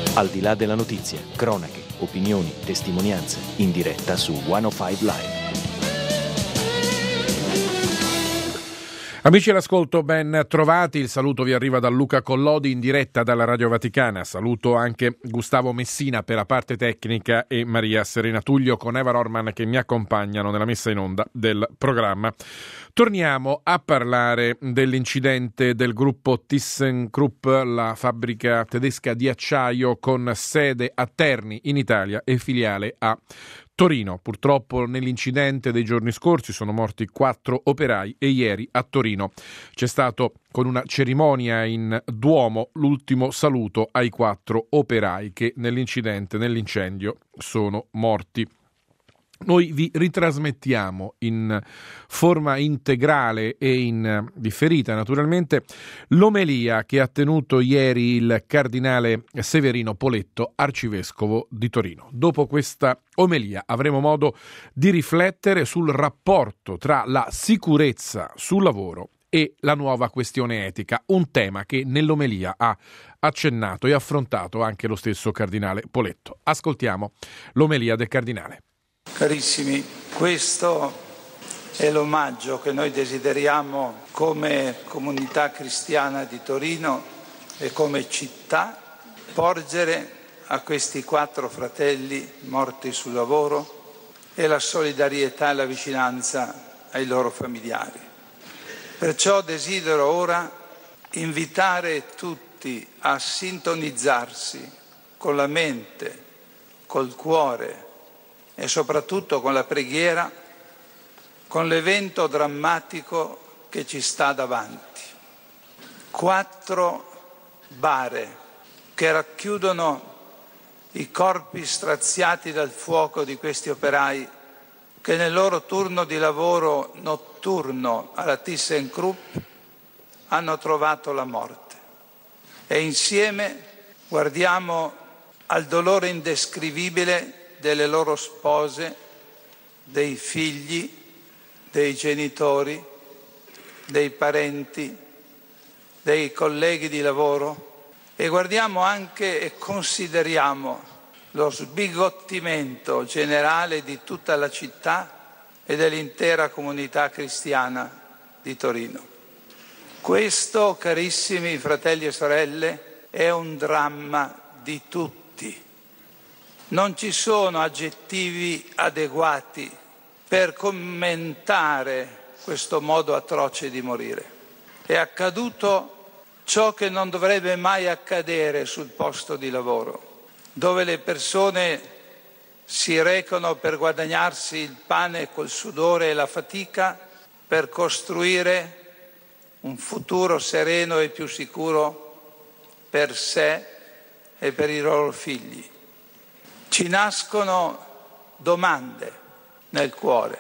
Al di là della notizia, cronache, opinioni, testimonianze, in diretta su 105 Live. Amici all'ascolto, ben trovati. Il saluto vi arriva da Luca Collodi in diretta dalla Radio Vaticana. Saluto anche Gustavo Messina per la parte tecnica e Maria Serena Tullio con Eva Rorman che mi accompagnano nella messa in onda del programma. Torniamo a parlare dell'incidente del gruppo ThyssenKrupp, la fabbrica tedesca di acciaio con sede a Terni in Italia e filiale a Torino. Purtroppo nell'incidente dei giorni scorsi sono morti 4 operai e ieri a Torino c'è stato con una cerimonia in Duomo l'ultimo saluto ai 4 operai che nell'incendio sono morti. Noi vi ritrasmettiamo in forma integrale e in differita naturalmente l'omelia che ha tenuto ieri il cardinale Severino Poletto, arcivescovo di Torino. Dopo questa omelia avremo modo di riflettere sul rapporto tra la sicurezza sul lavoro e la nuova questione etica, un tema che nell'omelia ha accennato e affrontato anche lo stesso cardinale Poletto. Ascoltiamo l'omelia del cardinale. Carissimi, questo è l'omaggio che noi desideriamo come comunità cristiana di Torino e come città porgere a questi 4 fratelli morti sul lavoro e la solidarietà e la vicinanza ai loro familiari. Perciò desidero ora invitare tutti a sintonizzarsi con la mente, col cuore e soprattutto con la preghiera, con l'evento drammatico che ci sta davanti. 4 bare che racchiudono i corpi straziati dal fuoco di questi operai che nel loro turno di lavoro notturno alla ThyssenKrupp hanno trovato la morte. E insieme guardiamo al dolore indescrivibile delle loro spose, dei figli, dei genitori, dei parenti, dei colleghi di lavoro e guardiamo anche e consideriamo lo sbigottimento generale di tutta la città e dell'intera comunità cristiana di Torino. Questo, carissimi fratelli e sorelle, è un dramma di tutti. Non ci sono aggettivi adeguati per commentare questo modo atroce di morire. È accaduto ciò che non dovrebbe mai accadere sul posto di lavoro, dove le persone si recano per guadagnarsi il pane col sudore e la fatica per costruire un futuro sereno e più sicuro per sé e per i loro figli. Ci nascono domande nel cuore: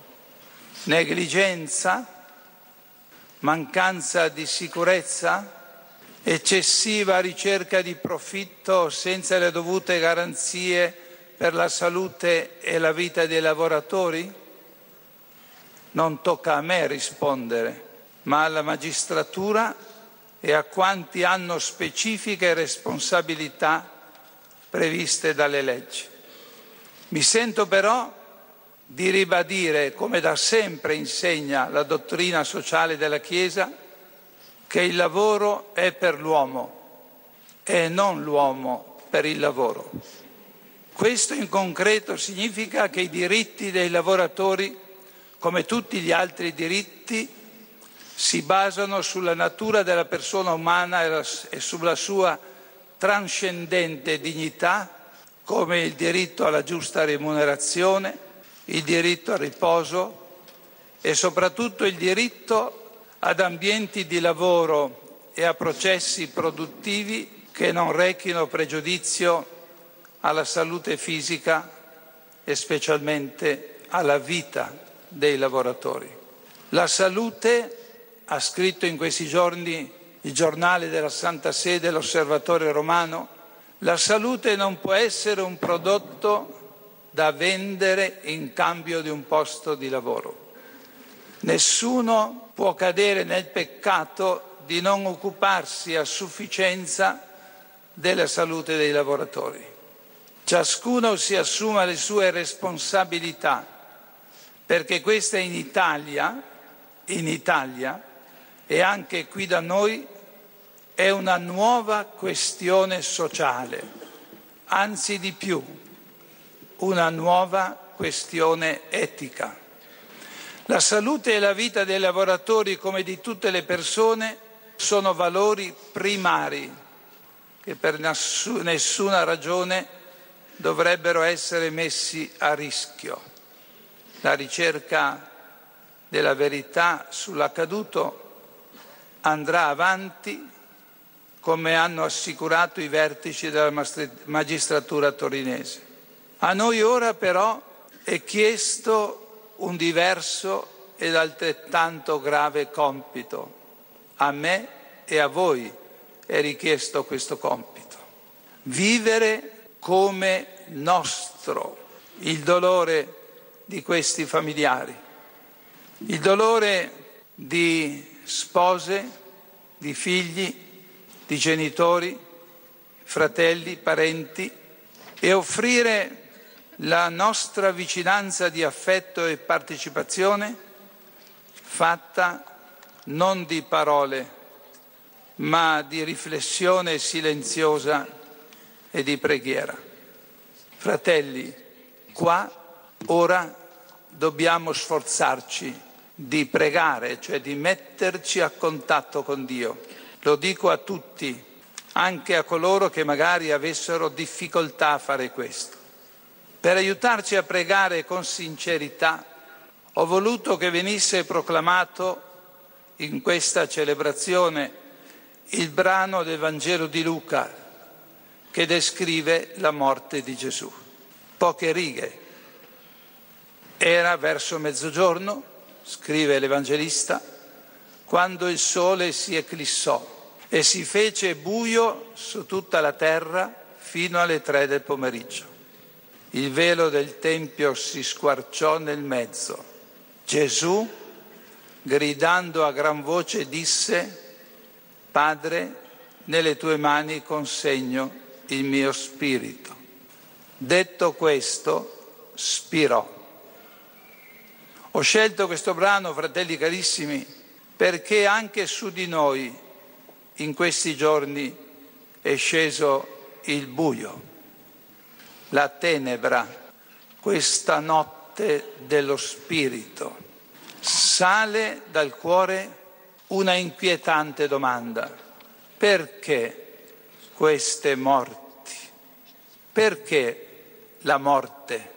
negligenza, mancanza di sicurezza, eccessiva ricerca di profitto senza le dovute garanzie per la salute e la vita dei lavoratori? Non tocca a me rispondere, ma alla magistratura e a quanti hanno specifiche responsabilità previste dalle leggi. Mi sento però di ribadire, come da sempre insegna la dottrina sociale della Chiesa, che il lavoro è per l'uomo e non l'uomo per il lavoro. Questo in concreto significa che i diritti dei lavoratori, come tutti gli altri diritti, si basano sulla natura della persona umana e sulla sua trascendente dignità, come il diritto alla giusta remunerazione, il diritto al riposo e soprattutto il diritto ad ambienti di lavoro e a processi produttivi che non rechino pregiudizio alla salute fisica e specialmente alla vita dei lavoratori. La salute, ha scritto in questi giorni il giornale della Santa Sede, l'Osservatore Romano, la salute non può essere un prodotto da vendere in cambio di un posto di lavoro. Nessuno può cadere nel peccato di non occuparsi a sufficienza della salute dei lavoratori. Ciascuno si assuma le sue responsabilità, perché questa in Italia e anche qui da noi è una nuova questione sociale, anzi di più, una nuova questione etica. La salute e la vita dei lavoratori, come di tutte le persone, sono valori primari che per nessuna ragione dovrebbero essere messi a rischio. La ricerca della verità sull'accaduto andrà avanti, come hanno assicurato i vertici della magistratura torinese. A noi ora però è chiesto un diverso ed altrettanto grave compito. A me e a voi è richiesto questo compito. Vivere come nostro il dolore di questi familiari, il dolore di spose, di figli, di genitori, fratelli, parenti, e offrire la nostra vicinanza di affetto e partecipazione fatta non di parole, ma di riflessione silenziosa e di preghiera. Fratelli, qua ora dobbiamo sforzarci di pregare, cioè di metterci a contatto con Dio. Lo dico a tutti, anche a coloro che magari avessero difficoltà a fare questo. Per aiutarci a pregare con sincerità, ho voluto che venisse proclamato in questa celebrazione il brano del Vangelo di Luca che descrive la morte di Gesù. Poche righe. Era verso mezzogiorno, scrive l'Evangelista, quando il sole si eclissò e si fece buio su tutta la terra fino alle 3 del pomeriggio. Il velo del Tempio si squarciò nel mezzo. Gesù, gridando a gran voce, disse: Padre, nelle tue mani consegno il mio spirito. Detto questo, spirò. Ho scelto questo brano, fratelli carissimi, perché anche su di noi in questi giorni è sceso il buio, la tenebra, questa notte dello spirito. Sale dal cuore una inquietante domanda: perché queste morti? Perché la morte?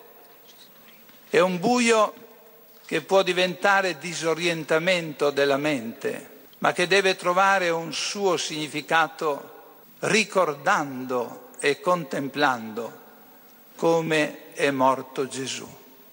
È un buio che può diventare disorientamento della mente, ma che deve trovare un suo significato ricordando e contemplando come è morto Gesù.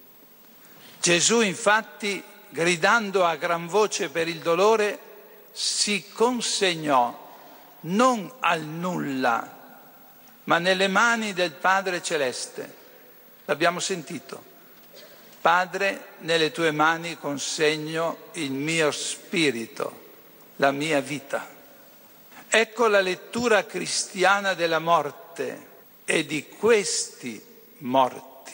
Gesù, infatti, gridando a gran voce per il dolore, si consegnò non al nulla, ma nelle mani del Padre Celeste. L'abbiamo sentito. Padre, nelle tue mani consegno il mio spirito, la mia vita. Ecco la lettura cristiana della morte e di questi morti.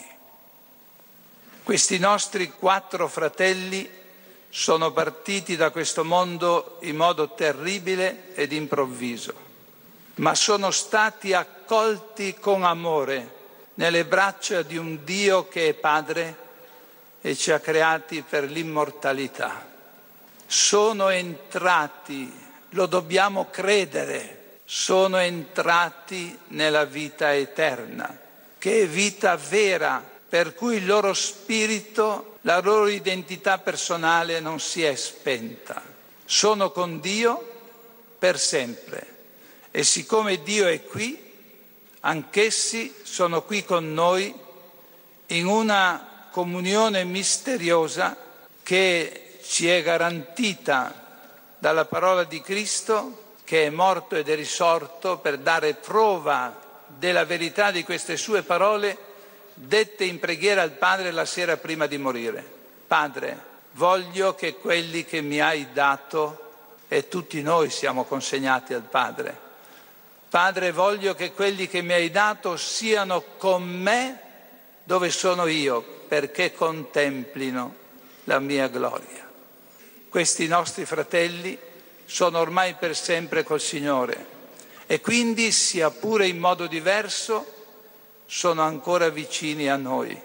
Questi nostri 4 fratelli sono partiti da questo mondo in modo terribile ed improvviso, ma sono stati accolti con amore nelle braccia di un Dio che è Padre e ci ha creati per l'immortalità. Sono entrati, lo dobbiamo credere, sono entrati nella vita eterna, che è vita vera, per cui il loro spirito, la loro identità personale non si è spenta. Sono con Dio per sempre e siccome Dio è qui, anch'essi sono qui con noi in una comunione misteriosa che ci è garantita dalla parola di Cristo, che è morto ed è risorto per dare prova della verità di queste sue parole dette in preghiera al Padre la sera prima di morire. Padre, voglio che quelli che mi hai dato, e tutti noi siamo consegnati al Padre, Padre, voglio che quelli che mi hai dato siano con me dove sono io, perché contemplino la mia gloria. Questi nostri fratelli sono ormai per sempre col Signore e quindi, sia pure in modo diverso, sono ancora vicini a noi.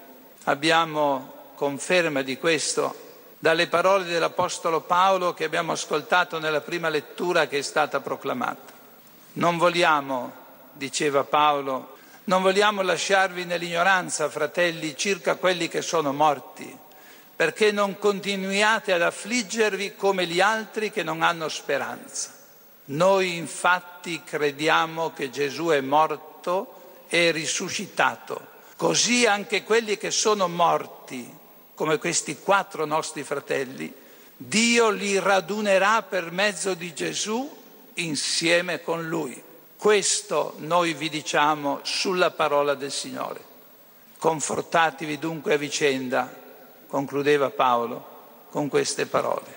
Abbiamo conferma di questo dalle parole dell'Apostolo Paolo che abbiamo ascoltato nella prima lettura che è stata proclamata. Non vogliamo, diceva Paolo, non vogliamo lasciarvi nell'ignoranza, fratelli, circa quelli che sono morti, perché non continuiate ad affliggervi come gli altri che non hanno speranza. Noi infatti crediamo che Gesù è morto e risuscitato, così anche quelli che sono morti, come questi 4 nostri fratelli, Dio li radunerà per mezzo di Gesù insieme con Lui. Questo noi vi diciamo sulla parola del Signore. Confortatevi dunque a vicenda, concludeva Paolo con queste parole.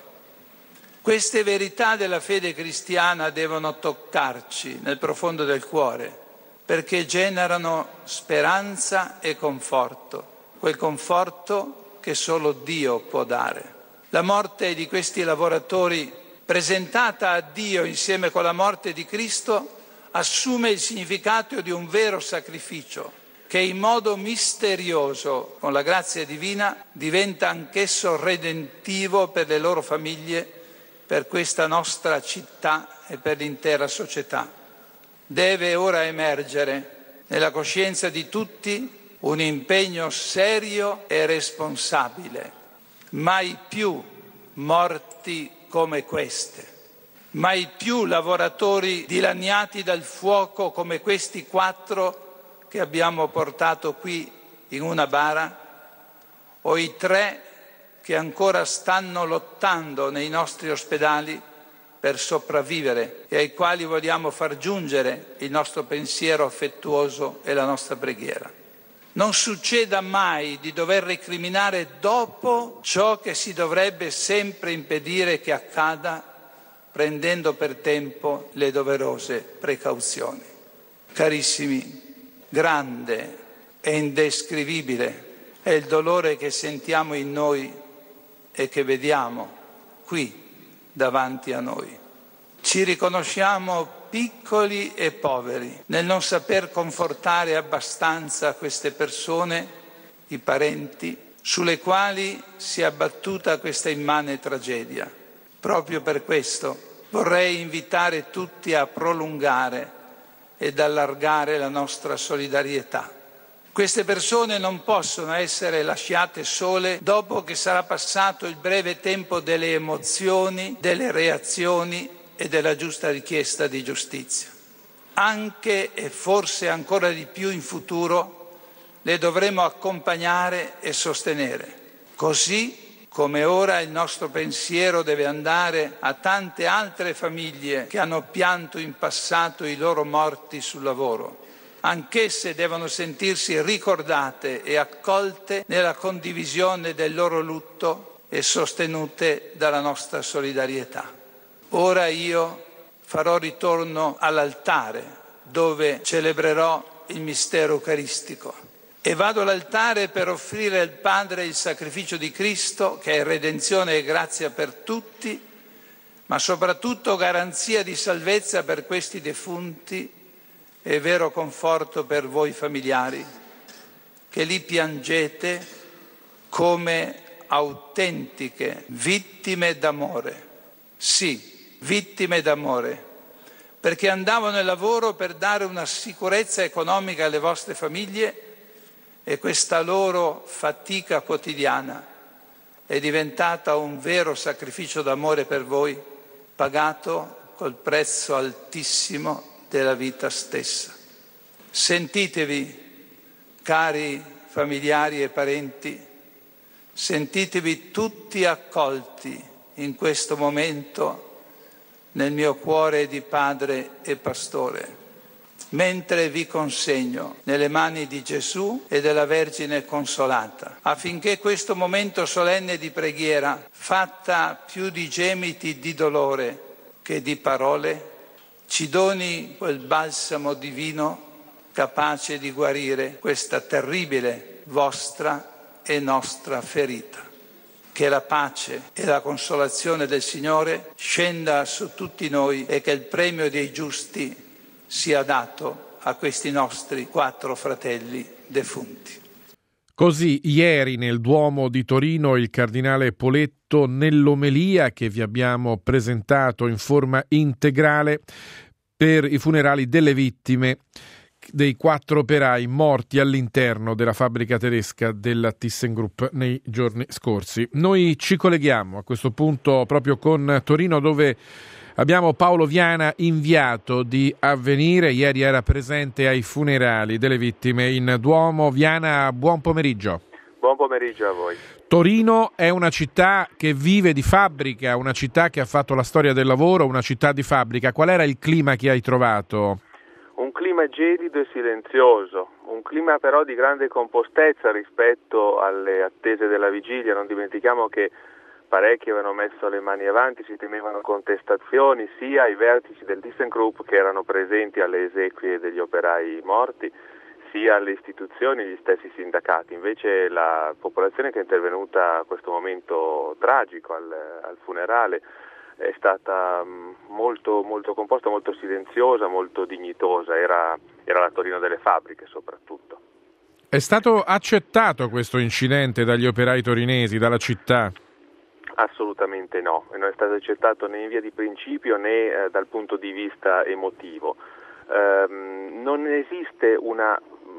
Queste verità della fede cristiana devono toccarci nel profondo del cuore, perché generano speranza e conforto, quel conforto che solo Dio può dare. La morte di questi lavoratori, presentata a Dio insieme con la morte di Cristo, assume il significato di un vero sacrificio che in modo misterioso, con la grazia divina, diventa anch'esso redentivo per le loro famiglie, per questa nostra città e per l'intera società. Deve ora emergere nella coscienza di tutti un impegno serio e responsabile. Mai più morti come queste, mai più lavoratori dilaniati dal fuoco come questi 4 che abbiamo portato qui in una bara, o i 3 che ancora stanno lottando nei nostri ospedali per sopravvivere e ai quali vogliamo far giungere il nostro pensiero affettuoso e la nostra preghiera. Non succeda mai di dover recriminare dopo ciò che si dovrebbe sempre impedire che accada, prendendo per tempo le doverose precauzioni. Carissimi, grande e indescrivibile è il dolore che sentiamo in noi e che vediamo qui davanti a noi. Ci riconosciamo piccoli e poveri nel non saper confortare abbastanza queste persone, i parenti, sulle quali si è abbattuta questa immane tragedia. Proprio per questo vorrei invitare tutti a prolungare ed allargare la nostra solidarietà. Queste persone non possono essere lasciate sole dopo che sarà passato il breve tempo delle emozioni, delle reazioni e della giusta richiesta di giustizia. Anche e forse ancora di più in futuro le dovremo accompagnare e sostenere, così come ora il nostro pensiero deve andare a tante altre famiglie che hanno pianto in passato i loro morti sul lavoro. Anch'esse devono sentirsi ricordate e accolte nella condivisione del loro lutto e sostenute dalla nostra solidarietà. Ora io farò ritorno all'altare dove celebrerò il mistero eucaristico e vado all'altare per offrire al Padre il sacrificio di Cristo, che è redenzione e grazia per tutti, ma soprattutto garanzia di salvezza per questi defunti e vero conforto per voi familiari, che li piangete come autentiche vittime d'amore. Sì, vittime d'amore, perché andavano al lavoro per dare una sicurezza economica alle vostre famiglie e questa loro fatica quotidiana è diventata un vero sacrificio d'amore per voi, pagato col prezzo altissimo della vita stessa. Sentitevi, cari familiari e parenti, sentitevi tutti accolti in questo momento nel mio cuore di padre e pastore, mentre vi consegno nelle mani di Gesù e della Vergine Consolata, affinché questo momento solenne di preghiera, fatta più di gemiti di dolore che di parole, ci doni quel balsamo divino capace di guarire questa terribile vostra e nostra ferita. Che la pace e la consolazione del Signore scenda su tutti noi e che il premio dei giusti sia dato a questi nostri 4 fratelli defunti. Così ieri nel Duomo di Torino il cardinale Poletto, nell'omelia che vi abbiamo presentato in forma integrale per i funerali delle vittime dei 4 operai morti all'interno della fabbrica tedesca della ThyssenKrupp nei giorni scorsi. Noi ci colleghiamo a questo punto proprio con Torino, dove abbiamo Paolo Viana, inviato di Avvenire. Ieri era presente ai funerali delle vittime in Duomo. Viana, buon pomeriggio. Buon pomeriggio a voi. Torino è una città che vive di fabbrica, una città che ha fatto la storia del lavoro, una città di fabbrica. Qual era il clima che hai trovato? Un clima gelido e silenzioso, un clima però di grande compostezza rispetto alle attese della vigilia. Non dimentichiamo che parecchi avevano messo le mani avanti, si temevano contestazioni sia ai vertici del ThyssenKrupp che erano presenti alle esequie degli operai morti, sia alle istituzioni, gli stessi sindacati. Invece la popolazione che è intervenuta a questo momento tragico al funerale è stata molto composta, molto silenziosa, molto dignitosa. Era la Torino delle fabbriche soprattutto. È stato accettato questo incidente dagli operai torinesi, dalla città? Assolutamente no, e non è stato accettato né in via di principio né dal punto di vista emotivo. Non esiste una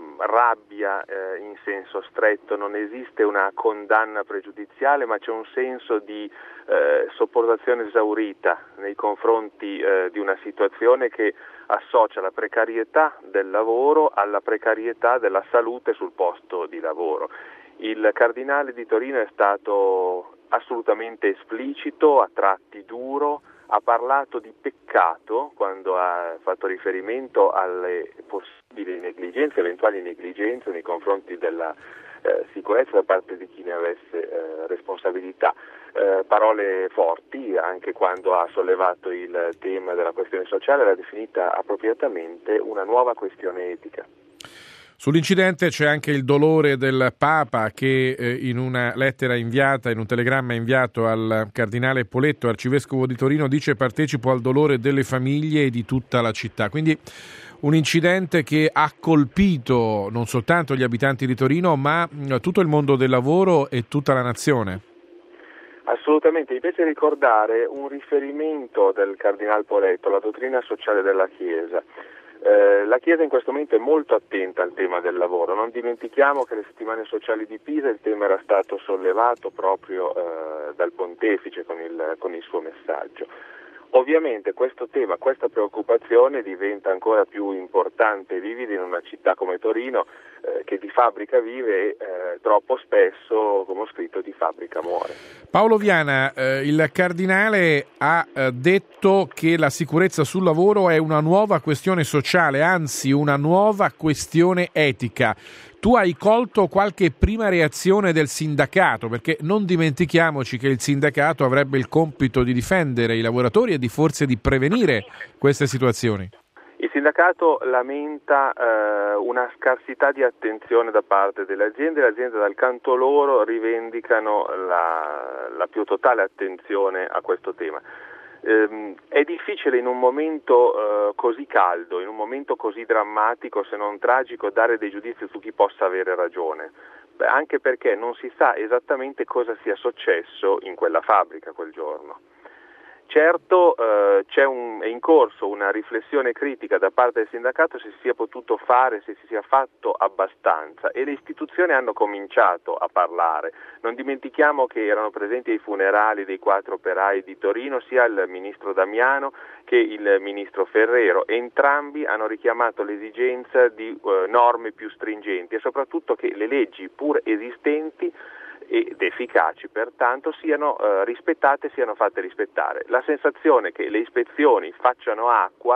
rabbia in senso stretto, non esiste una condanna pregiudiziale, ma c'è un senso di sopportazione esaurita nei confronti di una situazione che associa la precarietà del lavoro alla precarietà della salute sul posto di lavoro. Il cardinale di Torino è stato assolutamente esplicito, a tratti duro, ha parlato di peccato quando ha fatto riferimento alle possibili negligenze, eventuali negligenze nei confronti della sicurezza da parte di chi ne avesse responsabilità. Parole forti, anche quando ha sollevato il tema della questione sociale, l'ha definita appropriatamente una nuova questione etica. Sull'incidente c'è anche il dolore del Papa che in una lettera inviata, in un telegramma inviato al cardinale Poletto, arcivescovo di Torino, dice: partecipo al dolore delle famiglie e di tutta la città. Quindi un incidente che ha colpito non soltanto gli abitanti di Torino, ma tutto il mondo del lavoro e tutta la nazione. Assolutamente, mi piace ricordare un riferimento del cardinale Poletto, la dottrina sociale della Chiesa. La Chiesa in questo momento è molto attenta al tema del lavoro. Non dimentichiamo che le settimane sociali di Pisa il tema era stato sollevato proprio dal Pontefice con il suo messaggio. Ovviamente questo tema, questa preoccupazione diventa ancora più importante e vivida in una città come Torino che di fabbrica vive e troppo spesso, come ho scritto, di fabbrica muore. Paolo Viana, il cardinale ha detto che la sicurezza sul lavoro è una nuova questione sociale, anzi una nuova questione etica. Tu hai colto qualche prima reazione del sindacato, perché non dimentichiamoci che il sindacato avrebbe il compito di difendere i lavoratori e di forse di prevenire queste situazioni. Il sindacato lamenta una scarsità di attenzione da parte delle aziende. Le aziende dal canto loro rivendicano la più totale attenzione a questo tema. È difficile in un momento così caldo, in un momento così drammatico, se non tragico, dare dei giudizi su chi possa avere ragione, anche perché non si sa esattamente cosa sia successo in quella fabbrica quel giorno. Certo è in corso una riflessione critica da parte del sindacato se si sia potuto fare, se si sia fatto abbastanza, e le istituzioni hanno cominciato a parlare. Non dimentichiamo che erano presenti ai funerali dei 4 operai di Torino sia il ministro Damiano che il ministro Ferrero. Entrambi hanno richiamato l'esigenza di norme più stringenti e soprattutto che le leggi pur esistenti ed efficaci pertanto siano rispettate, siano fatte rispettare. La sensazione che le ispezioni facciano acqua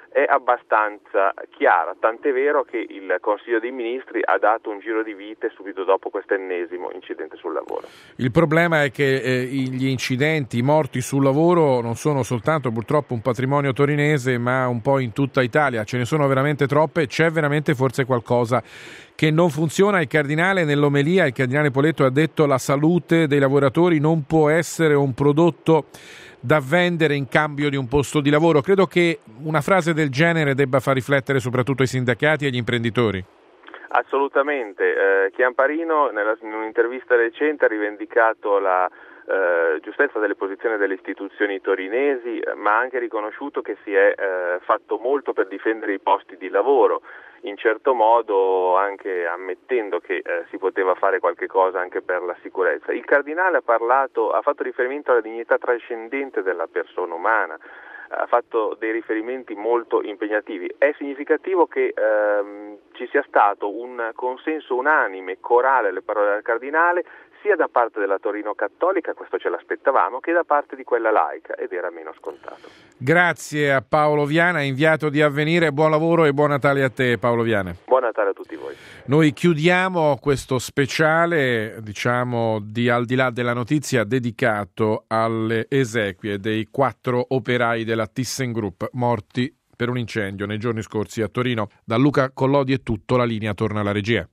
è abbastanza chiara, tant'è vero che il Consiglio dei Ministri ha dato un giro di vite subito dopo questo ennesimo incidente sul lavoro. Il problema è che gli incidenti, i morti sul lavoro non sono soltanto purtroppo un patrimonio torinese, ma un po' in tutta Italia, ce ne sono veramente troppe, c'è veramente forse qualcosa che non funziona. Il cardinale nell'omelia, il cardinale Poletto ha detto: la salute dei lavoratori non può essere un prodotto da vendere in cambio di un posto di lavoro. Credo che una frase del genere debba far riflettere soprattutto i sindacati e gli imprenditori. Assolutamente. Chiamparino in un'intervista recente ha rivendicato la giustezza delle posizioni delle istituzioni torinesi, ma ha anche riconosciuto che si è fatto molto per difendere i posti di lavoro, in certo modo anche ammettendo che si poteva fare qualche cosa anche per la sicurezza. Il cardinale ha fatto riferimento alla dignità trascendente della persona umana, ha fatto dei riferimenti molto impegnativi. È significativo che ci sia stato un consenso unanime, corale alle parole del cardinale, sia da parte della Torino cattolica, questo ce l'aspettavamo, che da parte di quella laica, ed era meno scontato. Grazie a Paolo Viana, inviato di Avvenire, buon lavoro e buon Natale a te, Paolo Viana. Buon Natale a tutti voi. Noi chiudiamo questo speciale, di Al di là della notizia, dedicato alle esequie dei 4 operai della ThyssenKrupp morti per un incendio nei giorni scorsi a Torino. Da Luca Collodi è tutto, la linea torna alla regia.